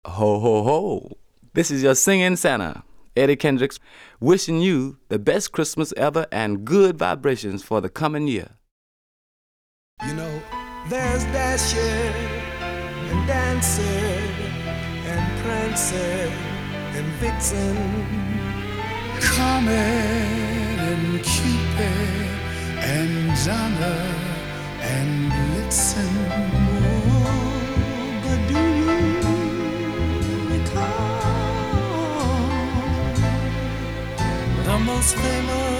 Ho, ho, ho. This is your singing Santa, Eddie Kendricks, wishing you the best Christmas ever and good vibrations for the coming year. You know, there's Dasher and Dancer and Prancer and Vixen, Comet and Cupid and Donner and Blitzen. Oh, but do you recall the most famous